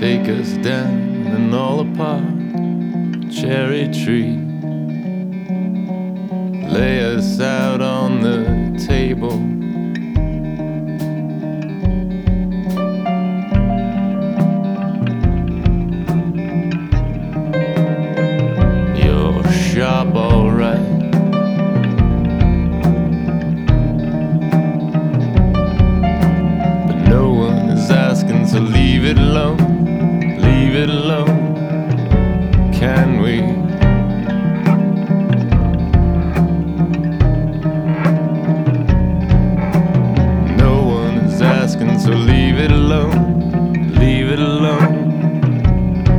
take us down and all apart. Cherry tree, lay us out on the table.